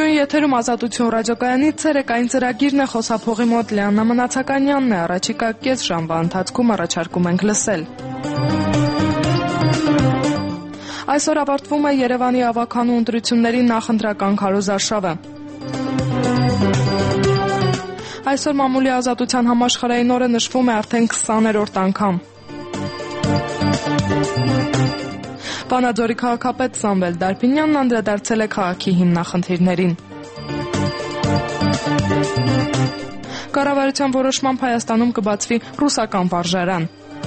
Ողջույն, եթերում Ազատություն ռադիոկայանի ցերեկային ծրագիրն է, խոսափողի մոտ Լիաննա Մնացականյանն է, առաջիկա կես ժամվա ընթացքում առաջարկում ենք լսել։ Այսօր ավարտվում է Երևանի ավականու ընտրությունների նախընտրական քարոզարշավը։ Այսօր մամուլի ազատության համաշխարհային օրը նշվում է արդեն 20-րդ անգամ։ Վանաձորի քաղաքապետ Սամվել Դարբինյանն անդրադարձել է քաղաքի հիմնախնդիրներին։ Կառավարության որոշմամբ Հայաստանում կբացվի ռուսական վարժարան։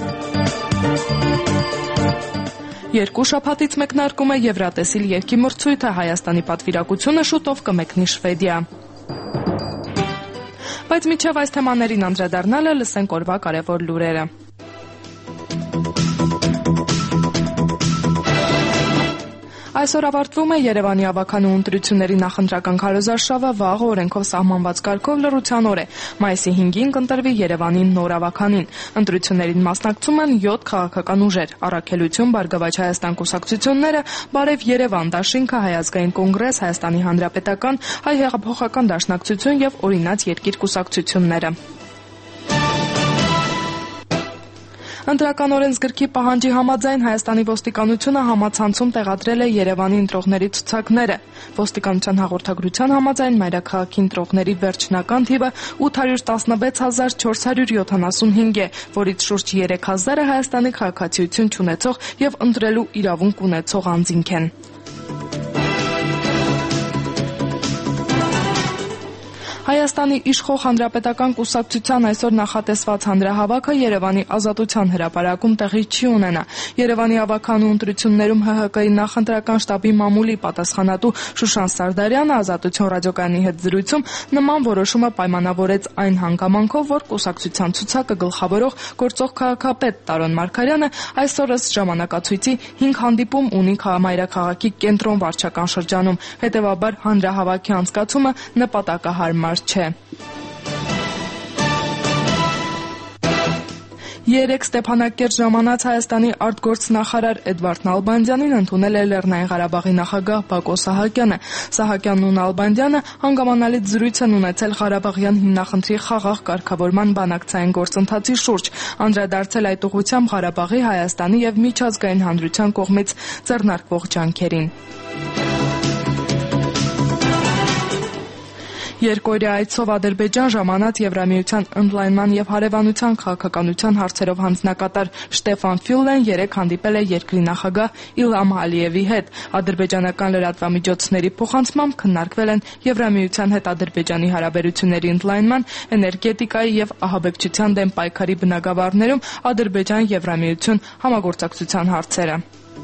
Երկու շաբաթից մեկնարկում է Եվրատեսիլ երգի մրցույթը, Հայաստանի պատվիրակությունը շուտով կմեկնի Շվեդիա։ Բայց մինչև այս թեմաներին անդրադառնալը լսենք օրվա կարևոր լուրերը։ Այսօր ավարտվում է Երևանի ավականու ընտրությունների նախընտրական քարոզարշավը, վաղը օրենքով սահմանված կարգով լռության օր է։ Մայիսի 5-ին կընտրվի Երևանի նոր ավականին։ Ընտրություններին մասնակցում են 7 քաղաքական ուժեր՝ Առաքելություն, Բարգավաճ Հայաստան կուսակցությունները, Բարև Երևան դաշինքը, Հայ ազգային կոնգրես, Հայաստանի Հանրապետական, Հայ հեղափոխական դաշնակցություն եւ Օրինաց երկիր կուսակցությունները։ Ընտրական օրենսգրքի պահանջի համաձայն Հայաստանի ոստիկանությունը համացանցում տեղադրել է Երևանի ընտրողների ցուցակները։ Ոստիկանության հաղորդագրության համաձայն մայրաքաղաքի ընտրողների վերջնական թիվը 814,475 է, որից շուրջ 3000-ը Հայաստանի քաղաքացիություն չունեցող եւ ընտրելու իրավունք ունեցող անձինք են։ Հայաստանի իշխող հանրապետական կուսակցության այսօր նախատեսված հանրահավաքը Երևանի Ազատության հրապարակում տեղի չի ունենա։ Երևանի ավականու ընտրություններում ՀՀԿ-ի նախընտրական շտաբի մամուլի պատասխանատու Շուշան Սարդարյանը Ազատություն ռադիոկայանի հետ զրույցում նման որոշումը պայմանավորեց այն հանգամանքով, որ կուսակցության ցուցակը գլխավորող գործող քաղաքապետ Տարոն Մարգարյանը այսօր ըստ ժամանակացույցի 5 հանդիպում ունի մայրաքաղաքի կենտրոն վարչական շրջանում, հետևաբար հանրահավաքի անցկացումը նպատակահարմար չէ։ Երեկ Ստեփանակերտ ժամանած Հայաստանի արտգործնախարար Էդվարդ Նալբանդյանին ընդունել է Լեռնային Ղարաբաղի նախագահ Բակո Սահակյանը։ Սահակյանն ու Նալբանդյանը հանգամանալից զրույց են ունեցել Ղարաբաղյան հիմնախնդրի խաղաղ կարգավորման բանակցային գործընթացի շուրջ, անդրադարձել այդ ուղղությամբ Ղարաբաղի, Հայաստանի եւ միջազգային հանրության կողմից ձեռնարկվող ջանքերին։ Երկօրյա այցով Ադրբեջան ժամանած Եվրամիության ընդլայնման եւ հարևանության քաղաքականության հարցերով հանձնակատար Շտեֆան Ֆյուլեն երեկ հանդիպել է երկրի նախագահ Իլհամ Ալիևի հետ։ Ադրբեջանական լրատվամիջոցների փոխանցմամբ քննարկվել են Եվրամիության հետ Ադրբեջանի հարաբերությունների ընդլայնման, էներգետիկայի եւ ահաբեկչության դեմ պայքարի բնագավառներում Ադրբեջան-Եվրամիություն համագործակցության հարցերը։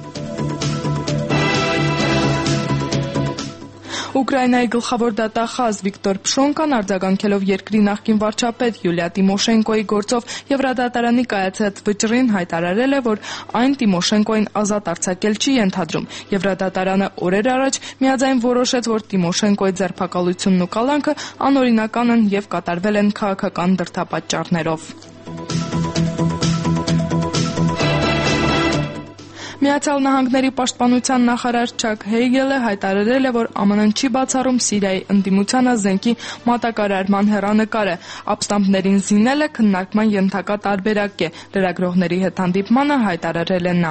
Ուկրաինայի գլխավոր դատախազ Վիկտոր Փշոնկան արձագանքելով երկրի նախկին վարչապետ Յուլիա Տիմոշենկոյի գործով Եվրադատարանի կայացած վճռին հայտարարել է, որ այն Տիմոշենկոյին ազատ արձակել չի ենթադրում։ Եվրադատարանը օրեր առաջ միաձայն որոշեց, որ Տիմոշենկոյի ձերբակալությունն ու կալանքը անօրինական են եւ կատարվել են քաղաքական դրդապատճառներով։ Միացյալ Նահանգների պաշտպանության նախարար Չակ Հեյգելը հայտարարել է, որ ԱՄՆ-ն չի բացառում Սիրիայի ընդդիմությանը զենքի մատակարարման հեռանկարը։ Ապստամբներին զինելը քննարկման ենթակա տարբերակ է, լրագրողների հետ հանդիպմանը հայտարարել է նա։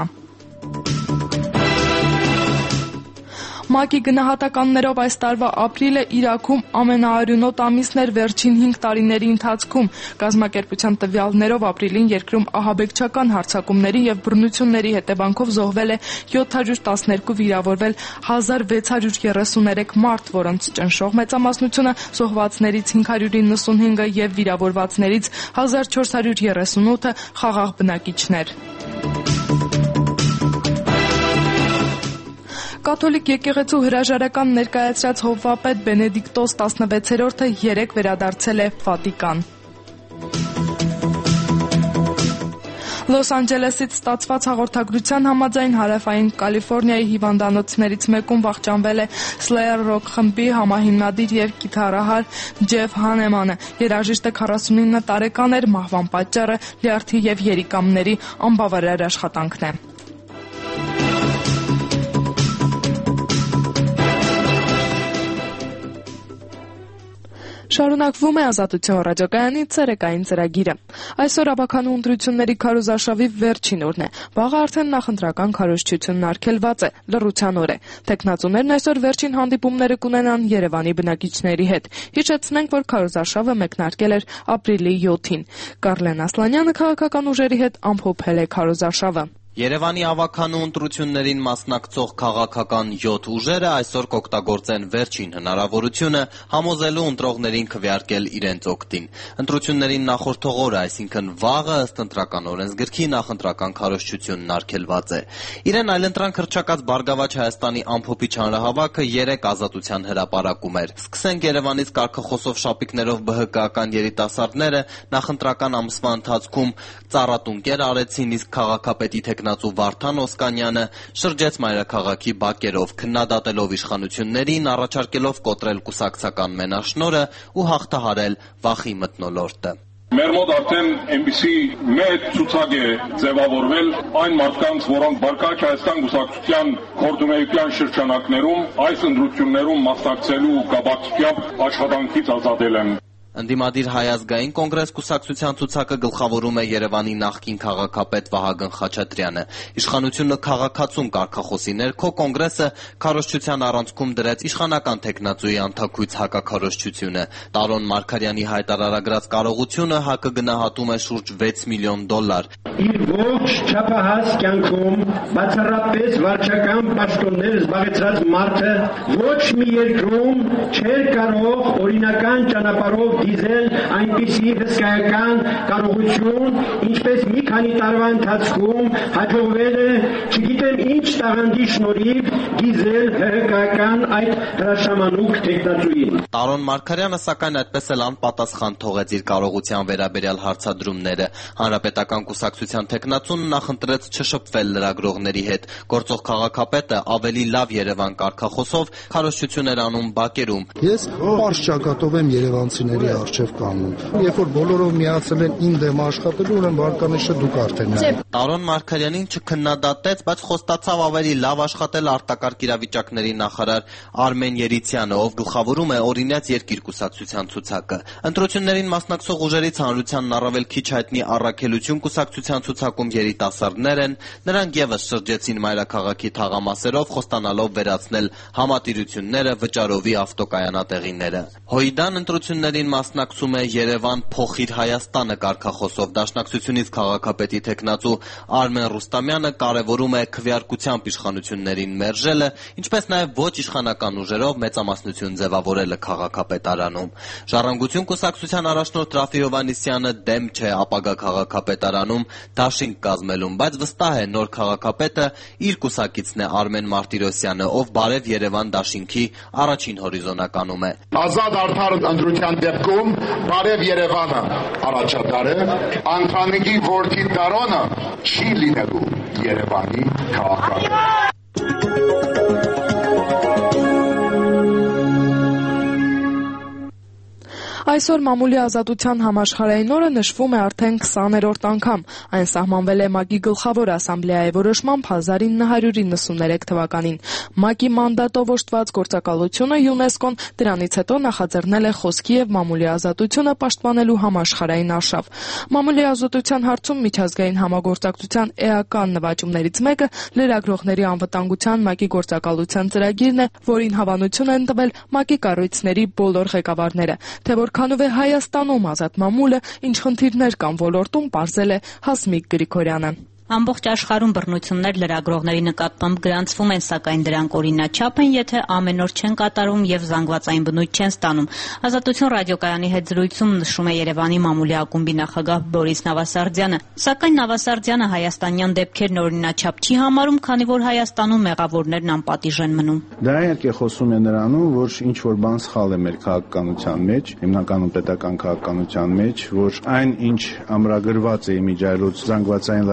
ՄԱԿ-ի գնահատականներով այս տարվա ապրիլը Իրաքում ամենաարյունոտ ամիսն էր վերջին 5 տարիների ընթացքում։ Կազմակերպության տվյալներով ապրիլին երկրում ահաբեկչական հարձակումների եւ բռնությունների հետևանքով զոհվել է 712, վիրավորվել 1633 մարդ, որոնց ճնշող մեծամասնությունը զոհվածներից 595-ը եւ վիրավորվածներից 1438-ը խաղաղ բնակիչներ։ Կաթոլիկ եկեղեցու հրաժարական ներկայացրած հովվապետ Բենեդիկտոս 16-րդը երեկ վերադարձել է Վատիկան։ Լոս Անջելեսից ստացված հաղորդագրության համաձայն հարավային Կալիֆոռնիայի հիվանդանոցներից մեկում վախճանվել է Slayer Rock խմբի համահիմնադիր եւ կիթառահար Ջեֆ Հանեմանը։ Երաժիշտը 49 տարեկան էր, մահվան պատճառը լյարդի եւ երիկամների անբավարար աշխատանքն է։ Շարունակվում է Ազատություն ռադիոկայանի ցերեկային ծրագիրը։ Այսօր ավականու ընտրությունների քարոզարշավի վերջին օրն է։ Վաղը արդեն նախընտրական քարոզչությունն արգելված է, լռության օր է։ Տեխնացուներն այսօր վերջին հանդիպումները կունենան Երևանի բնակիչների հետ։ Հիշեցնենք, որ քարոզարշավը մեկնարկել էր ապրիլի 7-ին։ Կարլեն Ասլանյանը քաղաքական ուժերի հետ ամփոփել է քարոզարշավը։ Երևանի ավականու ընտրություններին մասնակցող քաղաքական 7 ուժերը այսօր կօգտագործեն վերջին հնարավորությունը համոզելու ընտրողներին քվեարկել իրենց օգտին։ Ընտրություններին նախորդող օրը, այսինքն վաղը, ըստ ընտրական օրենսգրքի նախընտրական քարոզչությունն արգելված է։ Իրեն այլընտրանք հռչակած Բարգավաճ Հայաստանի ամփոփիչ հանրահավաքը 3 ազատության հրապարակում էր։ Սկսենք Երևանից կարգախոսով շապիկներով ԲՀԿ-ական երիտասարդները նախընտրական ամսվա ընթացքում ծառատունկեր արեցին, իսկ քաղաքապետի տեխնացու Վարդան Օսկանյանը շրջեց մայրաքաղաքի բակերով, քննադատելով իշխանություններին, առաջարկելով կոտրել կուսակցական մենաշնորհը ու հաղթահարել վախի մթնոլորտը։ Մեր մոտ արդեն այնպիսի մեծ ցուցակ է ձևավորվել այն մարդկանց, որոնք Բարգավաճ Հայաստան կուսակցության քորդումեության շրջանակներում այս ընտրություններում մասնակցելու կապակցությամբ աշխատանքից ազատել են։ Ընդդիմադիր Հայ ազգային կոնգրես կուսակցության ցուցակը գլխավորում է Երևանի նախկին քաղաքապետ Վահագն Խաչատրյանը։ Իշխանությունը քաղաքացուն կարգախոսի ներքո կոնգրեսը քարոզչության առանցքում դրեց իշխանական տեխնացուի անթաքույց հակաքարոզչությունը։ Տարոն Մարգարյանի հայտարարագրած կարողությունը ՀԱԿ-ը գնահատում է շուրջ $6 միլիոն։ Իր ողջ չափահաս կյանքում բացառապես վարչական պաշտոններ զբաղեցրած մարդը ոչ մի երկրում չէր կարող օրինական ճանապարհով դիզել այնպիսի հսկայական կարողություն, ինչպես մի քանի տարվա ընթացքում հաջողվել է, չգիտեմ ինչ տաղանդի շնորհիվ դիզել ՀՀԿ-ական այդ հրաշամանուկ տեխնացուին։ Տարոն Մարգարյանը սակայն այդպես էլ անպատասխան թողեց իր կարողության վերաբերյալ հարցադրումները։ Հանրապետական կուսակցության տեխնացուն նախընտրեց չշփվել լրագրողների հետ։ Գործող քաղաքապետը ավելի լավ Երևան կարգախոսով քարոզչություն էր անում բակերում։ Ես պարզ ճակատով եմ երևանցիների առջև կանգնում։ Երբ որ բոլորով միացել են իմ դեմ աշխատելու, ուրեմն վարկանիշը դուք արդեն եք։ Տարոն Մարգարյանին չքննադատեց, բայց խոստացավ ավելի լավ աշխատել արտակարգ իրավիճակների նախարար Արմեն Երիցյանը, ով գլխավորում է Օրինաց երկիր կուսակցության ցուցակը։ Ընտրություններին մասնակցող ուժերից հանրությանն առավել քիչ հայտնի Առաքելություն կուսակցության ցուցակում երիտասարդներ են, նրանք եւս շրջեցին մայրաքաղաքի թաղամասերով, խոստանալով վերացնել համատիրությունները, վճարովի ավտոկայանատեղիները։ Հույդան ընտրություններին մասնակցում է Երևան փոխիր Հայաստանը կարգախոսով դաշնակցությունից քաղաքապետի տեխնացու Արմեն Ռուստամյանը կարևորում է քվեարկությամբ իշխանություններին մերժելը, ինչպես նաև ոչ իշխանական ուժերով մեծամասնություն ձևավորելը քաղաքապետարանում։ Ժառանգություն կուսակցության առաջնորդ Ռաֆի Հովհաննիսյանը դեմ չէ ապագա քաղաքապետարանում դաշինք կազմելուն, բայց վստահ է նոր քաղաքապետը իր կուսակիցն է Արմեն Մարտիրոսյանը, ով Բարև Երևան դաշինքի առաջին հորիզոնականում է։ Ազատ արդար ընտրության դեպքում Բարև Երևանը առաջատար է, Անդրանիկի որդի Տարոնը չի լինելու Երևանի քաղաքապետ։ Այսօր մամուլի ազատության համաշխարհային օրը նշվում է արդեն 20-րդ անգամ։ Այն սահմանվել է ՄԱԿ-ի գլխավոր ասամբլեայի որոշմամբ 1993 թվականին։ ՄԱԿ-ի մանդատով օժտված գործակալությունը ՅՈՒՆԵՍԿՕ-ն դրանից հետո նախաձեռնել է խոսքի եւ մամուլի ազատությունը պաշտպանելու համաշխարհային արշավ։ Մամուլի ազատության հարցում միջազգային համագործակցության էական նվաճումներից մեկը լրագրողների անվտանգության ՄԱԿ-ի գործակալության ծրագիրն է, որին հավանություն են տվել ՄԱԿ-ի կառույցների բոլոր ղեկավարները։ Թե որքանով է Հայաստանում ազատ մամուլը, ինչ խնդիրներ կան ոլորտում, պարզել է Հասմիկ Գրիգորյանը։ Ամբողջ աշխարհում բռնություններ լրագրողների նկատմամբ գրանցվում են, սակայն դրանք օրինաչափ են, եթե ամեն օր չեն կատարում եւ զանգվածային բնույթ չեն ստանում։ Ազատություն ռադիոկայանի հետ զրույցում նշում է Երևանի մամուլի ակումբի նախագահ Բորիս Նավասարդյանը։ Սակայն Նավասարդյանը հայաստանյան դեպքերն օրինաչափ չի համարում, քանի որ Հայաստանում մեղավորներն անպատիժ են մնում։ Դա իհարկե խոսում է նրանում, որ ինչ որ բան սխալ է մեր քաղաքականության մեջ, հիմնականում պետական քաղաքականության մեջ, որ այն ինչ ամրագրված է իմիջիայլոց զանգվածային լրատվության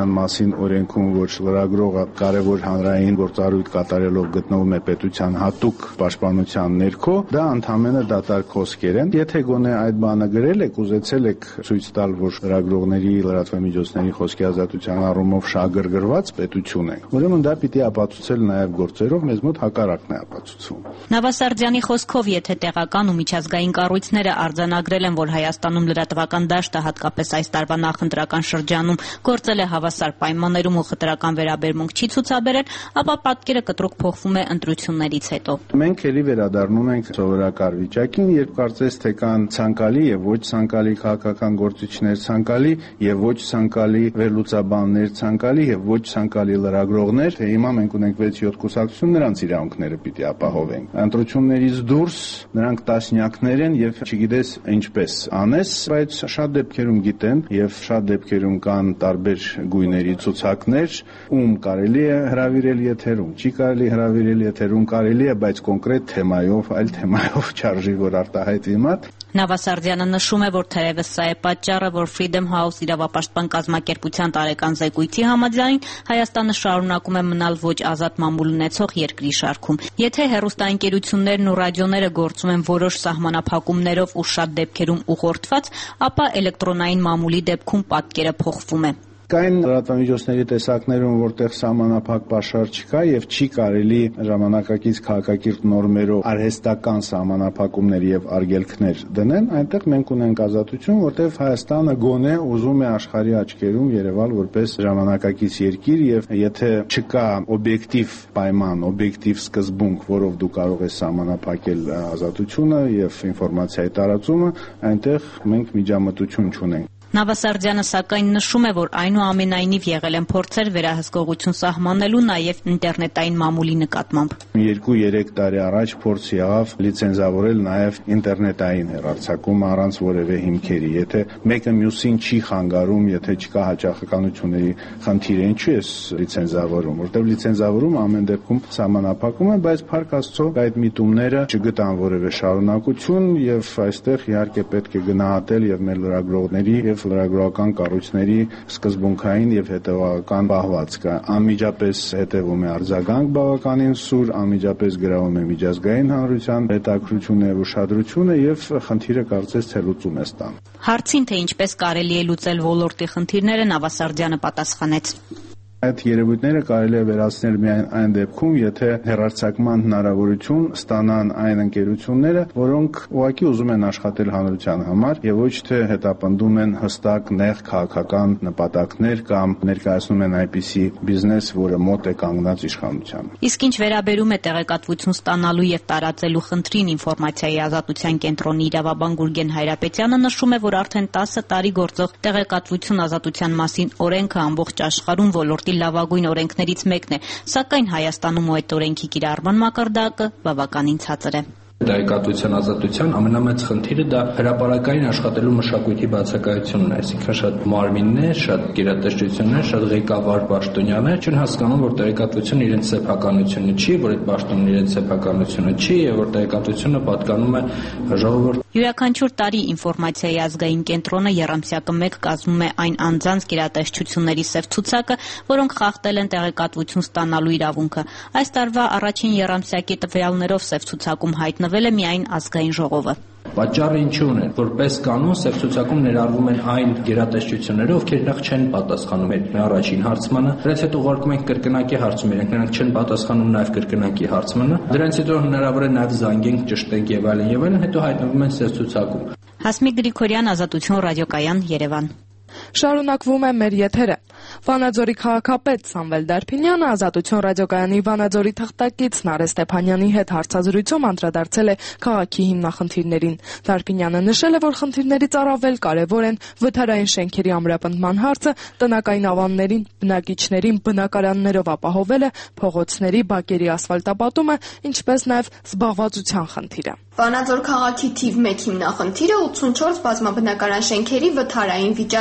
ազատության մասին օրենքում, որ լրագրողը կարևոր հանրային գործառույթ կատարելով գտնվում է պետության հատուկ պաշտպանության ներքո, դա ընդհանրապես դատարկ խոսքեր են։ Եթե գոնե այդ բանը գրել եք, ուզեցել եք ցույց տալ, որ լրագրողների, լրատվամիջոցների խոսքի ազատության առումով շահագրգռված պետություն է, ուրեմն դա պիտի ապացուցել նաև գործերով, մեզ մոտ հակառակն է ապացուցվում։ Նավասարդյանի խոսքով, եթե տեղական ու միջազգային կառույցները արձանագրել են, որ Հայաստանում լրատվական դաշտը հատկապես այս տարվա նախընտրական շրջանում գործել է հավասար պայմաններում ու խտրական վերաբերմունք չի ցուցաբերել, ապա պատկերը կտրուկ փոխվում է ընտրություններից հետո։ Մենք ելի վերադառնում ենք սովորական վիճակին, երբ կարծես թե կան ցանկալի եւ ոչ ցանկալի քաղաքական գործիչներ, ցանկալի եւ ոչ ցանկալի վերլուծաբաններ, ցանկալի եւ ոչ ցանկալի լրագրողներ, թե հիմա մենք ունենք 6-7 կուսակցություն, նրանց իրավունքները պիտի ապահովենք։ Ընտրություններից դուրս նրանք տասնյակներ են եւ չգիտես ինչպես անես, բայց շատ դեպքերում գիտեն եւ շատ դեպքերում կան տարբեր գույների ցուցակներ, ում կարելի է հրավիրել եթերում, չի կարելի հրավիրել եթերում, կարելի է, բայց կոնկրետ թեմայով, այլ թեմայով չարժի որ արտահայտվի մատ։ Նավասարդյանը նշում է, որ թերևս սա է պատճառը, որ Freedom House իրավապաշտպան կազմակերպության տարեկան զեկույցի համաձայն Հայաստանը շարունակում է մնալ ոչ ազատ մամուլ ունեցող երկրի շարքում։ Եթե հեռուստաընկերություններն ու ռադիոները գործում են որոշ սահմանափակումներով ու շատ դեպքերում ուղղորդված, ապա էլեկտրոնային մամուլի դեպքում պատկերը փոխվում է։ Կային լրատվամիջոցների տեսակներում, որտեղ սահմանափակ պաշար չկա եւ չի կարելի ժամանակակից քաղաքակիրթ նորմերով արհեստական սահմանափակումներ եւ արգելքներ դնել, այնտեղ մենք ունենք ազատություն, որտեղ Հայաստանը գոնե ուզում է աշխարհի աչքերում երևալ որպես ժամանակակից երկիր եւ եթե չկա օբյեկտիվ պայման, օբյեկտիվ սկզբունք, որով դու կարող ես սահմանափակել ազատությունը եւ ինֆորմացիայի տարածումը, այնտեղ մենք միջամտություն չունենք։ Նավասարդյանը սակայն նշում է, որ այնուամենայնիվ եղել են փորձեր վերահսկողություն սահմանելու նաև ինտերնետային մամուլի նկատմամբ։ 2-3 տարի առաջ փորձ եղավ լիցենզավորել նաև ինտերնետային հեռարձակումը առանց որևէ հիմքերի։ Եթե մեկը մյուսին չի խանգարում, եթե չկա հաճախականությունների խնդիր, ինչու է լիցենզավորում, որտեղ լիցենզավորումը ամեն դեպքում սահմանափակում է, բայց փառք Աստծո այդ միտումները չգտան որևէ շարունակություն եւ այստեղ իհարկե պետք է գնահատել եւ մեր լրագրողների եւ լրագրողական կառույցների սկզբունքային եւ հետեւական պահվածքը։ Անմիջապես հետևում է արձագանք բավականին սուր, անմիջապես գրավում է միջազգային հանրության հետաքրությունը եւ ուշադրությունը եւ խնդիրը կարծես թե լուծում է ստանում։ Հարցին, թե ինչպես կարելի է լուծել ոլորտի խնդիրները, Նավասարդյանը պատասխանեց. Այդ երևույթները կարելի է վերացնել միայն այն դեպքում, եթե հեռարձակման հնարավորություն ստանան այն ընկերությունները, որոնք ուղղակի ուզում են աշխատել հանրության համար եւ ոչ թե հետապնդում են հստակ նեղ քաղաքական նպատակներ կամ ներկայացնում են այնպիսի բիզնես, որը մոտ է կանգնած իշխանությանը։ Իսկ ինչ վերաբերում է տեղեկատվություն ստանալու եւ տարածելու խնդրին, ինֆորմացիայի ազատության կենտրոնի իրավաբան Գուրգեն Հայրապետյանը նշում է, որ արդեն 10 տարի գործող տեղեկատվություն ազատության մասին օրենքը ամբողջ աշխարհում ոլորտի լավագույն օրենքներից մեկն է, սակայն Հայաստանում այդ օրենքի կիրառման մակարդակը բավականին ցածր է։ Տեղեկատվության ազատության ամենամեծ խնդիրը դա հրապարակային աշխատելու մշակույթի բացակայությունն է, այսինքն շատ մարմիններ, շատ գերատեսչություններ, շատ ղեկավար պաշտոնյաներ չեն հասկանում, որ տեղեկատվությունը իրենց սեփականությունը չի, որ այդ պաշտոնն իրենց սեփականությունը չի եւ որ տեղեկատվությունը պատկանում է ժողովրդին։ Յուրաքանչյուր տարի ինֆորմացիայի ազգային կենտրոնը եռամսյակը 1 կազմում է այն անձանց գերատեսչությունների սև ցուցակը, որոնք խախտել են տեղեկատվություն ստանալու իրավունքը։ Այս տարվա առաջին եռամսյակի տվյալներով սև ցուցակում հայտնվել է միայն ազգային ժողովը։ Պատճառը ինչու՞ն է, որպես կանոն սև ցուցակում ներառվում են այն գերատեսչությունները, ովքեր նախ չեն պատասխանում այդ առաջին հարցմանը, դրանից հետո ուղարկում ենք կրկնակի հարցում, նրանք չեն պատասխանում նաև կրկնակի հարցմանը, դրանից հետո հնարավոր է նաև զանգենք, ճշտենք եւ այլն, հետո հայտնվում են սև ցուցակում։ Հասմիկ Գրիգորյան, Ազատություն ռադիոկայան, Երևան։ Շարունակվում է մեր եթերը։ Վանաձորի քաղաքապետ Սամվել Դարփինյանը Ազատություն ռադիոկայանի Վանաձորի թղթակիցն Արեշ Ստեփանյանի հետ հարցազրույցում անդրադարձել է քաղաքի հիմնախնդիրներին։ Դարփինյանը նշել է, որ խնդիրներից առավել կարևոր են վթարային շենքերի ամրապնդման հարցը, տնակային ավաններին, բնակիչներին բնակարաններով ապահովելը, փողոցների, բակերի ասֆալտապատումը, ինչպես նաև զբաղվածության խնդիրը։ Վանաձոր քաղաքի թիվ 1 հիմնախնդիրը 84 բազմաբնակարան շենքերի վթարային վիճակն է։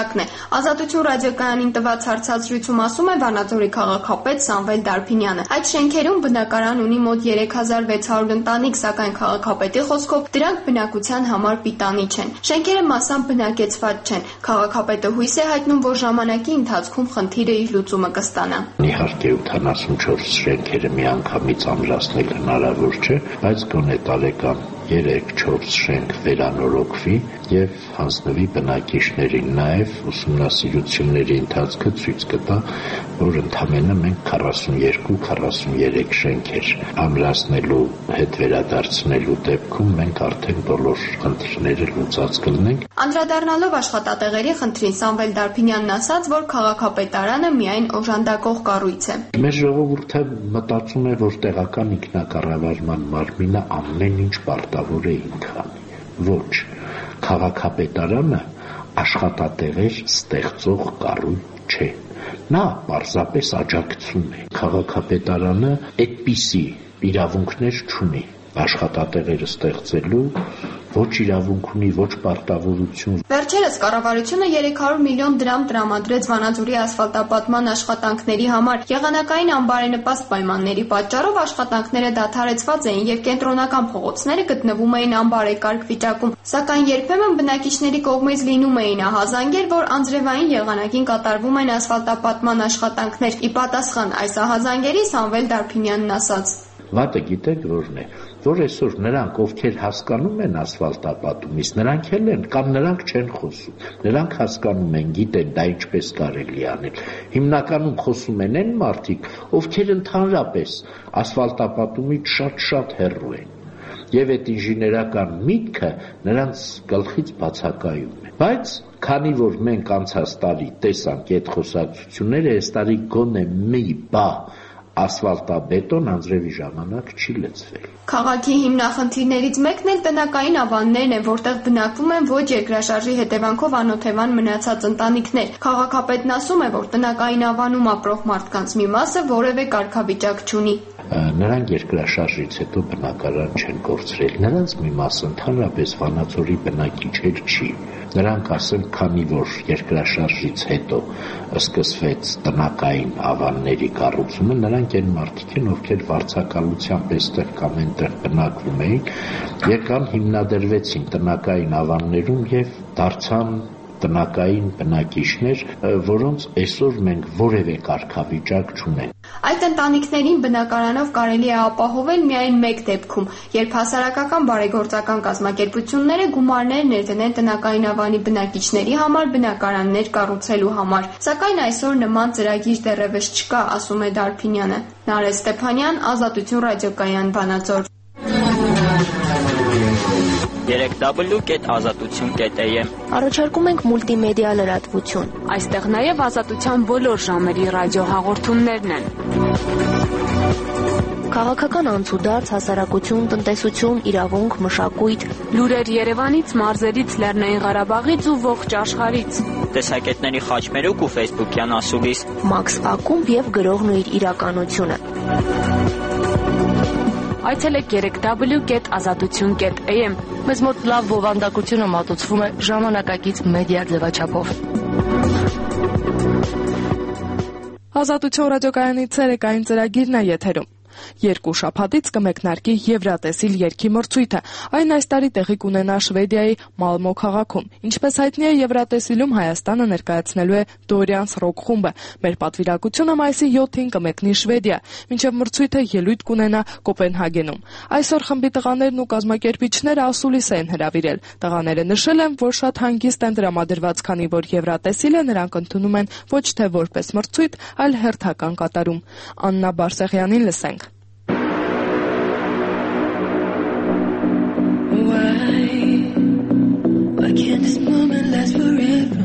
Ազատություն ռադիոկայանին տված հարցազրույցում ասում է Վանաձորի քաղաքապետ Սամվել Դարփինյանը։ Այդ շենքերում բնակարան ունի մոտ 3600 ընտանիք, սակայն քաղաքապետի խոսքով դրանք բնակության համար պիտանի չեն։ Շենքերը մասամբ բնակեցված չեն։ Քաղաքապետը հույս է հայտնում, որ ժամանակի ընթացքում խնդիրը իր լուծումը կստանա։ Իհարկե 84 շենքերը միանգամից ամրացնել հնարավոր չէ, բայց գոնե տարեկան 3-4 շենք վերանորոգվի եւ հանձնվի բնակիչներին, նաեւ ուսումնասիրությունների ընթացքը ցույց կտա, որ ընդամենը մենք 42-43 շենքեր ամրացնելու հետ վերադարձնելու դեպքում մենք արդեն բոլոր խնդիրները լուծած կլինենք։ Անդրադառնալով աշխատատեղերի խնդրին Սամվել Դարփինյանն ասաց, որ քաղաքապետարանը միայն օժանդակող կառույց է։ Մեր ժողովուրդը մտածում է, որ տեղական ինքնակառավարման մարմինը ամեն ինչ պարտավոր է ինքան։ Ոչ, քաղաքապետարանը աշխատատեղեր ստեղծող կառույց չէ։ Նա պարզապես աջակցում է։ Քաղաքապետարանը այդպիսի իրավունքներ չունի աշխատատեղերը ստեղծելու, ոչ իրավունք ունի, ոչ պարտավորություն։ Վերջերս կառավարությունը 300 միլիոն դրամ տրամադրեց Վանաձորի ասֆալտապատման աշխատանքների համար։ Եղանակային անբարենպաստ պայմանների պատճառով աշխատանքները դադարեցված էին եւ կենտրոնական փողոցները գտնվում էին անբարեկարգ վիճակում։ Սակայն երբեմն բնակիչների կողմից լինում էին ահազանգեր, որ անձրևային եղանակին կատարվում են ասֆալտապատման աշխատանքներ։ Ի պատասխան այս ահազանգերի Սամվել Դարփինյանն ասաց. Վատը գիտեք որն է, որ այսօր նրանք, ովքեր հասկանում են ասֆալտապատումից, նրանք էլ են կամ նրանք չեն խոսում, նրանք հասկանում են, գիտեն դա ինչպես կարելի անել։ Հիմնականում խոսում են այն մարդիկ, ովքեր ընդհանրապես ասֆալտապատումից շատ հեռու են։ Եվ այդ ինժեներական միտքը նրանց գլխից բացակայում է։ Բայց քանի որ մենք անցած տարի տեսանք այդ խոսակցությունները, այս տարի գոնե մի բա ասֆալտաբետոն անձրևի ժամանակ չի լցվել։ Քաղաքի հիմնախնդիրներից մեկն էլ տնակային ավաններն են, որտեղ բնակվում են ոչ երկրաշարժի հետևանքով անօթևան մնացած ընտանիքներ։ Քաղաքապետն ասում է, որ տնակային ավանում ապրող մարդկանց մի մասը որևէ կարգավիճակ չունի։ Նրանք երկրաշարժից հետո բնակարան չեն կորցրել, նրանց մի մասը ընդհանրապես Վանաձորի բնակիչեր չի։ Նրանք ասեմ, քանի որ երկրաշարժից հետո սկսվեց տնակային ավանների կառուցումը, նրանք այն մարդիկ են, ովքեր վարձակալությամբ այստեղ կամ այնտեղ բնակվում էին, եկան հիմնադրվեցին տնակային ավաններում եւ դարձան տնակային բնակիչներ, որոնց այսօր մենք որևէ կարգավիճակ չունենք։ Այդ ընտանիքներին բնակարանով կարելի է ապահովել միայն մեկ դեպքում, երբ հասարակական բարեգործական կազմակերպությունները գումարներ ներդնեն տնակային ավանի բնակիչների համար բնակարաններ կառուցելու համար։ Սակայն այսօր նման ծրագիր դեռևս չկա, ասում է Դարփինյանը։ Նարեկ Ստեփանյան, Ազատություն ռադիոկայան, Վանաձոր։ www.azatutun.am Առաջարկում ենք մուլտիմեդիա լրատվություն։ Այստեղ նաև ազատության բոլոր ժամերի ռադիոհաղորդումներն են։ Քաղաքական անցուդարձ, հասարակություն, տնտեսություն, իրավունք, մշակույթ, լուրեր Երևանից, մարզերից, Լեռնային Ղարաբաղից ու ողջ աշխարհից։ Տեսակետների խաչմերուկ ու Facebook-յան ասուլիս։ Մաքս ակումբ եւ գրողն ու իր իրականությունը։ Այցելեք www.azatutun.am։ Մեզ մոտ լավ բովանդակությունը մատուցվում է ժամանակակից մեդիա ձևաչափով։ Ազատություն ռադիոկայանի ցերեկային ծրագիրն է եթերում։ Երկու շաբաթից կմեկնարկի Եվրատեսիլ երգի մրցույթը։ Այն այս տարի տեղի կունենա Շվեդիայի Մալմո քաղաքում։ Ինչպես հայտնի է, Եվրատեսիլում Հայաստանը ներկայացնելու է Դորյանս ռոք խումբը։ Մեր պատվիրակությունը մայիսի 7-ին կմեկնի Շվեդիա, մինչև մրցույթը ելույթ կունենա Կոպենհագենում։ Այսօր խմբի տղաներն ու կազմակերպիչները ասուլիս են հրավիրել։ Տղաները նշել են, որ շատ հանգիստ են տրամադրված, քանի որ Եվրատեսիլը նրանք ընդունում են ոչ թե որպես մրցույթ, այլ հերթական կատարում։ Աննա Բարսեղյանին լսենք։ Why can't this moment last forever?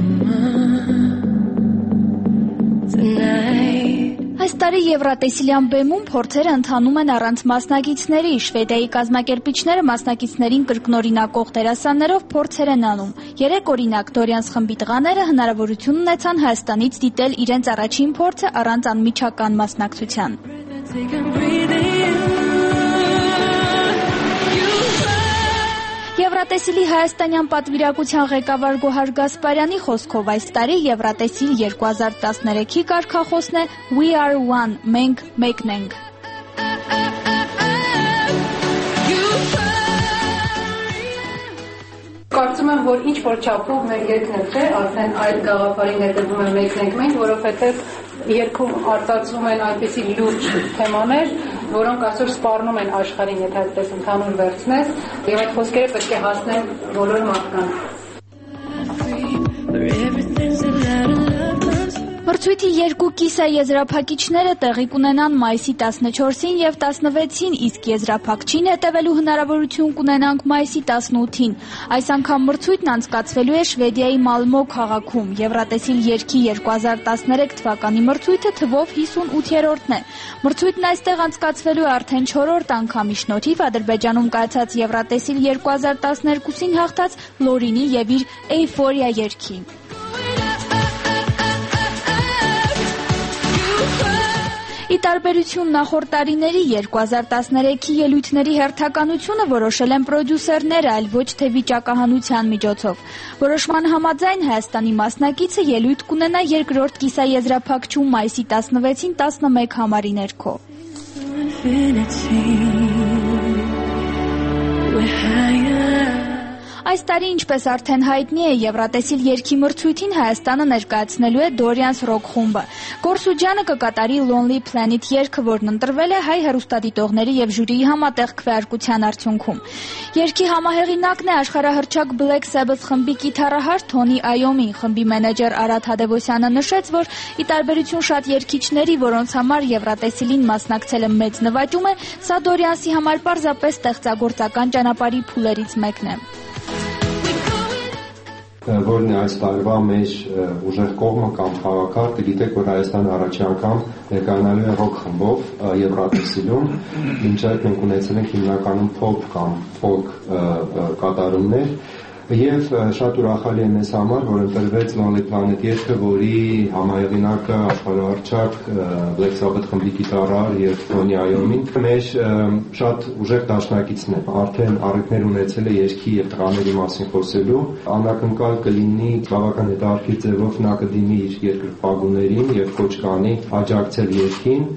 Tonight. Այս տարի Եվրատեսիլյան բեմում փորձերը ընթանում են առանց մասնակիցների։ Շվեդիայի կազմակերպիչները մասնակիցներին կրկնօրինակող դերասաններով փորձեր են անում։ Երեք օրինակ Դորյանս խմբի տղաները հնարավորություն ունեցան Հայաստանից դիտել իրենց առաջին փորձը առանց անմիջական մասնակցության։ Եվրատեսիլի հայաստանյան պատվիրակության ղեկավար Գոհար Գասպարյանի խոսքով այս տարի Եվրատեսիլ 2013-ի կարգախոսն է We are one, մենք մեկն ենք։ Կարծում եմ, որ ինչ որ չափով մեր երկն է, արդեն այդ գաղափարի ներդրվում է մեկն ենք մենք, որովհետև երկում արտացվում են այնպիսի լուրջ թեմաներ, որոնք այսօր սպառնում են աշխարհին, եթե այդպես ընդհանուր վերցնես, եւ այդ խոսքերը պետք է հասնեն բոլոր մարդկանց։ Մրցույթի երկու կիսաեզրափակիչները տեղի կունենան մայիսի 14-ին և 16-ին, իսկ եզրափակչին հետևելու հնարավորություն կունենանք մայիսի 18-ին։ Այս անգամ մրցույթն անցկացվելու է Շվեդիայի Մալմո քաղաքում։ Եվրատեսիլ երգի 2013 թվականի մրցույթը թվով 58-րդն է։ Մրցույթն այստեղ անցկացվելու է արդեն 4-րդ անգամի շնորհիվ Ադրբեջանում կայացած Եվրատեսիլ 2012-ին հաղթած Լորինի և իր Էյֆորիա երգի։ Ի տարբերություն նախորդ տարիների 2013-ի ելույթների հերթականությունը որոշել են պրոդյուսերները, այլ ոչ թե վիճակահանության միջոցով։ Որոշման համաձայն Հայաստանի մասնակիցը ելույթ կունենա երկրորդ կիսաեզրափակչում մայիսի 16-ին 11 համարի ներքո։ Այս տարի, ինչպես արդեն հայտնի է, Եվրատեսիլ երգի մրցույթին Հայաստանը ներկայացնելու է Dorians Rock խումբը։ Գորսուջյանը կկատարի Lonely Planet երգը, որն ընտրվել է հայ հեռուստադիտողների և ժյուրիի համատեղ քվեարկության արդյունքում։ Երգի համահեղինակն է աշխարհահռչակ Black Sabbath խմբի կիթառահար Թոնի Այոմին։ Խմբի մենեջեր Արադ Հադևոսյանը նշեց, որ ի տարբերություն շատ երգիչների, որոնց համար Եվրատեսիլին մասնակցելը մեծ նվաճում է, սա Dorians-ի համար պարզապես ստեղծագործական ճանապարհի փուլերից մեկն է։ Որն է այս տարվա մեր ուժեղ կողմը կամ խաղակարգը, գիտեք, որ Հայաստանը առաջի անգամ ներկայանալու է ռոք խմբով Եվրատեսիլում, մինչև մենք ունեցել ենք հիմնականում փոփ կամ ֆոլք կատարումներ, եւ շատ ուրախալի է մեզ համար, որ ընտրվեց Lonely Planet երգը, որի համահեղինակը աշխարհահռչակ Black Sabbath խմբի գիտառահար եւ Թոնի Այոմին մեր շատ ուժեղ դաշնակիցն է, արդեն առիթներ ունեցել է երգի եւ տղաների մասին խոսելու, անակնկալ կլինի բավական հետաքրքիր ձևով նա կդիմի իր երկրպագուներին եւ կոչ կանի աջակցել երգին։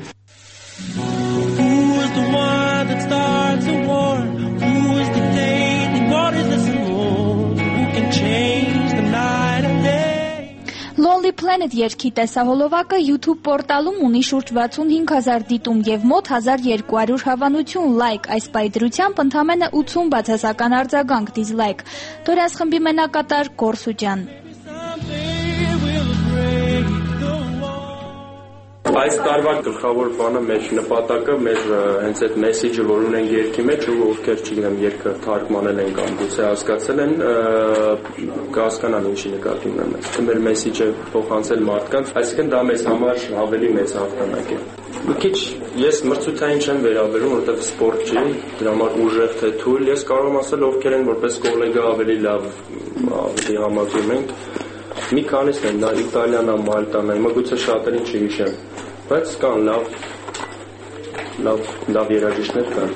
Lonely Planet երգի տեսահոլովակը YouTube պորտալում ունի շուրջ 65,000 դիտում և մոտ 1200 հավանություն լայք, այս պայդրությամբ ընդամենը 80 բացասական արձագանք դիզլայք։ Dorians խմբի մենակատար Գորսուջյան։ Այս տարվա գլխավոր բանը մեր նպատակը, մեր հենց այդ մեսեջը, որ ունենք երգի մեջ, ու ովքեր չգիտեմ երգը թարգմանել են կամ գուցե հասկացել են, կհասկանան ինչի նկատի ունեմ ես։ Մեր մեսեջը փոխանցել մարդկանց, այսինքն դա մեզ համար ավելի մեծ հաղթանակ է։ Մի քիչ ես մրցութային չեմ վերաբերում, որովհետև սպորտ չի, դրա համար ուժեղ թե թույլ, ես կարող եմ ասել ովքեր են որպես կոլեգա ավելի լավ համակրում ենք։ Մի քանիսն են, դա Իտալիան, Մալտան, հիմա գուցե շատերին չհիշեմ, բայց կան լավ երաժիշտներ կան։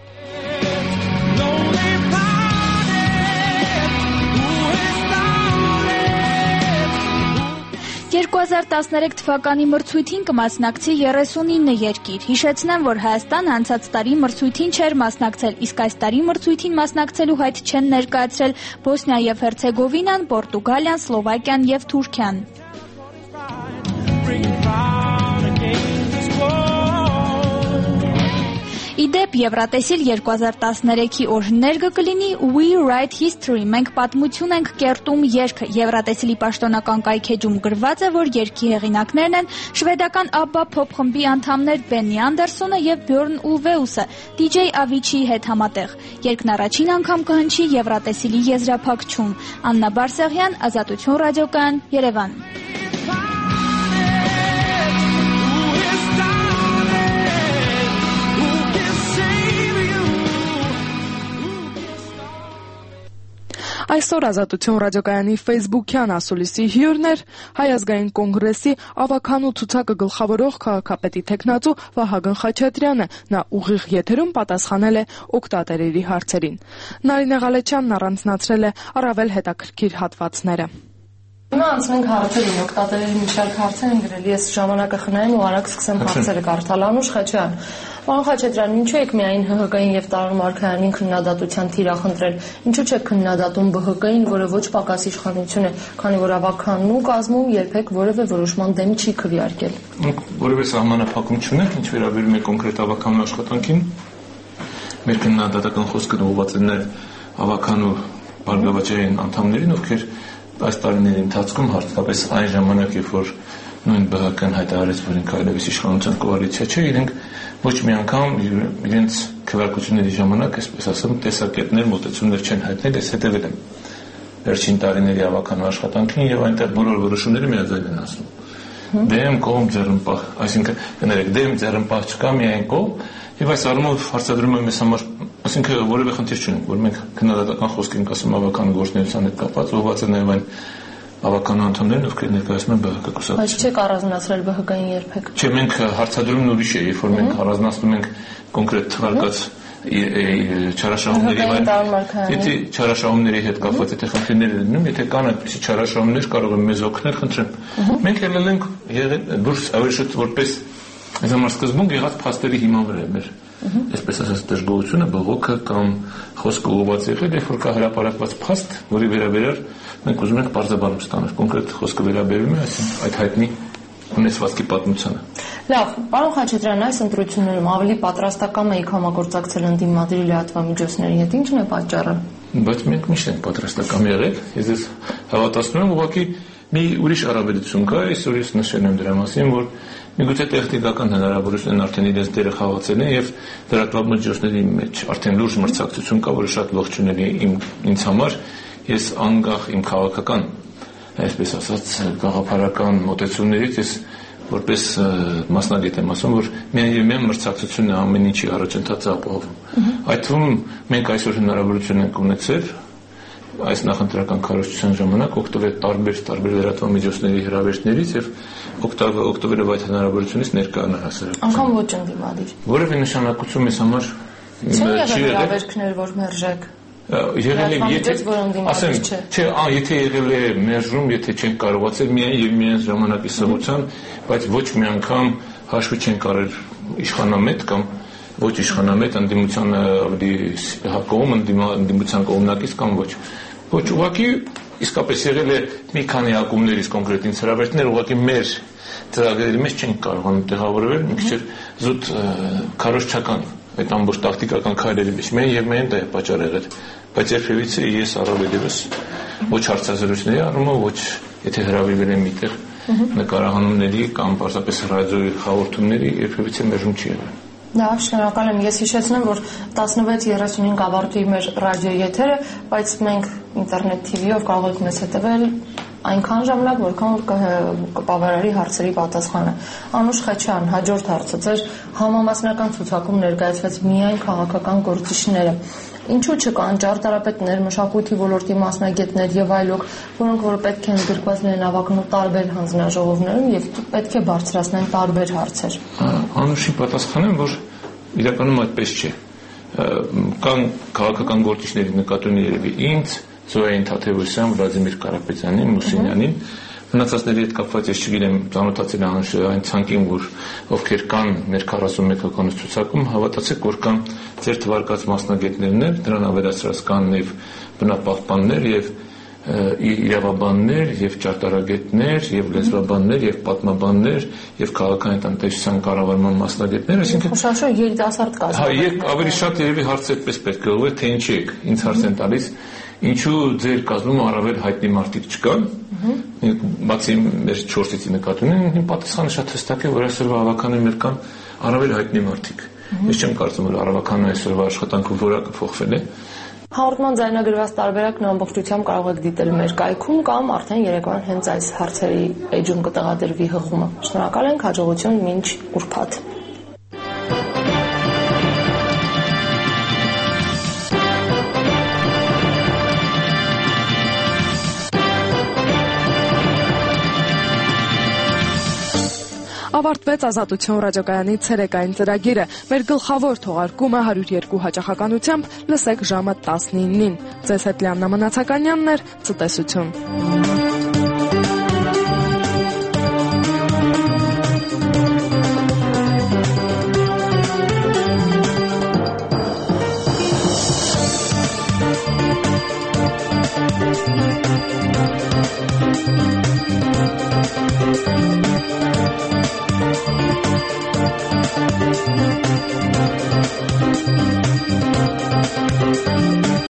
2013 թվականի մրցույթին կմասնակցի 39 երկիր։ Հիշեցնեմ, որ Հայաստանը անցած տարի մրցույթին չէր մասնակցել, իսկ այս տարի մրցույթին մասնակցելու հայտ չեն ներկայացրել Բոսնիա և Հերցեգովինան, Պորտուգալիան, Սլովակիան և Թուրքիան։ Իդեպ Եվրատեսիլ 2013-ի օրհներգը կլինի We Write History, մենք պատմություն ենք կերտում երգը։ Եվրատեսիլի պաշտոնական կայքեջում գրված է, որ երգի հեղինակներն են շվեդական ABBA փոփ խմբի անդամներ Բեննի Անդերսոնը և Բյորն Ուլվեուսը DJ Avicii հետ համատեղ։ Երգն առաջին անգամ կհնչի Եվրատեսիլի եզրափակչում։ Աննա Բարսեղյան, Ազատություն ռադիոկայան, Երևան։ Այսօր Ազատություն ռադիոկայանի Facebook-յան ասուլիսի հյուրն էր Հայ ազգային կոնգրեսի ավականու ցուցակը գլխավորող քաղաքապետի տեխնացու Վահագն Խաչատրյանը։ Նա ուղիղ եթերում պատասխանել է օգտատերերի հարցերին։ Նարինե Ղալեչյանն առանձնացրել է առավել հետաքրքիր հատվածները։ Հիմա անցնենք հարցերին, օգտատերերի մի շարք հարցեր են գրել, ես ժամանակը խնայեմ ու արագ սկսեմ հարցերը կարդալ։ Անուշ Խաչյան, պարոն Խաչատրյան, ինչու եք միայն ՀՀԿ-ին եւ Տարոն Մարգարյանին քննադատության թիրախնդրել, ինչու չեք քննադատում ԲՀԿ-ին, որը ոչ պակաս իշխանություն է, քանի որ ավականու կազմում երբեք որևէ որոշման դեմ չի քվեարկել։ Որևէ սահմանափակում չունենք, ինչ վերաբերում է կոնկրետ ավականու աշխատանքին, մեր քննադատական խոսքը ուղղված է նաեւ ավականու բարգավաճային անդամներին, ովքեր այս տարիների ընթացքում հատկապես այն ժամանակ, երբ որ նույն ԲՀԿ-ն հայտարարեց, որ ինքը այլևս իշխանության կոալիցիա չէ, իրենք ոչ մի անգամ իրենց քվեարկությունների ժամանակ, այսպես ասեմ, տեսակետներ, մոտեցումներ չեն հայտնել, ես հետևել եմ վերջին տարիների ավականու աշխատանքին եւ այնտեղ բոլոր որոշումները միաձայն են ասում։ Դեմ կողմ ձեռնպահ, այսինքն կներեք, դեմ ձեռնպահ չկա, միայն կողմ, եւ այս առումով հարցադրում եմ ես համար, այսինքն որևէ խնդիր չունենք, որ մենք քննադատական խոսք ենք ասում ավականու գործունեության հետ կապված, ուղղված է նաեւ այն ավականու անդամներին, ովքեր ներկայացնում են ԲՀԿ կուսակցություն։ Բայց չեք առանձնացրել ԲՀԿ-ին երբեք։ Չէ, մենք հարցադրումն ուրիշ է, երբ որ մենք առանձնացնում ենք կոնկրետ թվարկած չարաշահումների եթե չարաշահումների հետ կապված եթե խնդիրներ լինում, եթե կան այդպիսի չարաշահումներ, կարող են մեզ օգնել, խնդրեմ։ Մենք ելել ենք դուրս ավելի շուտ որպես այս համար սկզբում եղած փաստերի հիման վրա է մեր այսպես ասած դժգոհությունը, բողոքը կամ խոսքը ուղղված եղել, երբ որ կա հրապարակված փաստ, որի վերաբերյալ մենք ուզում ենք բարձրաբանում ստանալ։ Կոնկրետ խոսքը վերաբերում է այդ հայտնի ունեցվածքի պատմությանը։ Լավ, պարոն Խաչատրյան, այս ընտրություններում ավելի պատրաստական եք համագործակցել ընդդիմադիր լրատվամիջոցների հետ, ի՞նչն է պատճառը։ Բայց մենք միշտ ենք պատրաստական եղել, ես ես հավատացնում եմ, ուղղակի մի ուրիշ առավելություն կա, այսօր ես նշել եմ դրա մասին, որ միգուցե տեխնիկական հնարավորությունն արդեն իրենց դերը խաղացել են եւ լրատվամիջոցների մեջ արդեն լուրջ մրցակցություն կա, որը շատ ողջունելի ինձ համար, ես անկախ իմ քաղաքական, այսպես ասած, գաղափարական մոտեցումներից ես որպես մասնագետ եմ ասում, որ միայն մրցակցությունն է ամեն ինչի առաջընթացը ապահովում։ Այդ թվում մենք այսօր հնարավորություն ենք ունեցել այս նախընտրական քարոզչության ժամանակ օգտվել տարբեր լրատվամիջոցների հրավերներից եւ օգտվելով այդ հնարավորությունից ներկայանալ հասարակությանը։ Անկամ ոչ ընդդիմադիր։ Որևէ նշանակություն մեզ համար չի եղել հրավերքներ, որ մերժեք։ Եղել է, եթե եղել է մերժում, եթե չենք կարողացել միայն եւ միայն ժամանակի սղության, բայց ոչ մի անգամ հաշվի չենք արել իշխանամետ կամ ոչ իշխանամետ ընդդիմության ավելի հակողում ընդդիմության կողմնակից կամ ոչ ուղղակի իսկապես եղել է մի քանի ակումբներից կոնկրետ ինձ հրավերներ, ուղղակի մեր ծրագրերի մեջ չենք կարողանում տեղավորվել, մի քիչ զուտ քարոզչական այդ ամբողջ տակտիկական քայլերի մեջ միայն դա է պատճառ եղել, բայց երբևիցե ես առավել եւս ոչ հարցազրույցների առումով, ոչ եթե հրավիրվել եմ միտեղ նկարահանումների կամ պարզապես ռադիոյի հաղորդումների երբևիցե մերժում չի եղել։ Լավ, շնորհակալ եմ։ Ես հիշեցնում եմ, որ 16:35 ավարտվի մեր ռադիոյի եթերը, բայց մենք ինտերնետ TV-ով կարող եք մեզ հետևել այնքան ժամանակ, որքան որ կբավարարի հարցերի պատասխանը։ Անուշ Խաչյան, հաջորդ հարցը, ձեր համամասնական ցուցակում ներկայացված միայն քաղաքական գործիչները։ Ինչու չկան ճարտարապետներ, մշակույթի ոլորտի մասնագետներ եւ այլոք, որոնք որ պետք են գրկված լինեն ավականու տարբեր հանձնաժողովներում եւ պետք է բարձրացնեն տարբեր հարցեր։ Անուշի պատասխանեմ, որ իրականում այդպես չէ։ Կան քաղաքական գործիչների նկատի երևի ինձ, Զոյային Թաթևոսյան, Վլադիմիր Կարապետյանին, Մուսինյանին, մնացածների հետ կապված ես չգիտեմ, ծանոթացել այն ցանկին, որ ովքեր կան մեր 41 հոգանոց ցուցակում, հավատացեք, որ կան ձեր թվարկած մասնագետներներ, դրան ավելացրած կան եւ բնապահպաններ եւ իրավաբաններ եւ ճարտարագետներ եւ լեզվաբաններ եւ պատմաբաններ եւ քաղաքային տնտեսության կառավարման մասնագետներ, այսինքն շաշո երիտասարդ կազմ։ Հա, ավելի շատ երևի հարցը այդպես պետք է ուղղել, թե ինչի եք, ինձ հարց են տալիս, ինչու ձեր կազմում առավել հայտնի մարդիկ չկան, բացի մեր 4-ից նկատի ունեն, պատասխանը շատ հստակ է, որ այսօրվա ավականու մեր կան առավել հայտնի մարդիկ։ Ես չեմ կարծում, որ ավականու այսօրվա աշխատանքը որակը փոխվել է։ Հաղորդման ձայնագրված տարբերակն ամբողջությամբ կարող եք դիտել մեր կայքում կամ արդեն երեկոյան հենց այս հարցերի էջում կտեղադրվի հղումը։ Շնորհակալ ենք, հաջողություն մինչ ուրբաթ։ Ավարտվեց Ազատություն ռադիոկայանի ցերեկային ծրագիրը։ Մեր գլխավոր թողարկումը 102 հաճախականությամբ լսեք ժամը 19-ին։ Ձեզ հետ Լիաննա Մնացականյանն էր, ցտեսություն։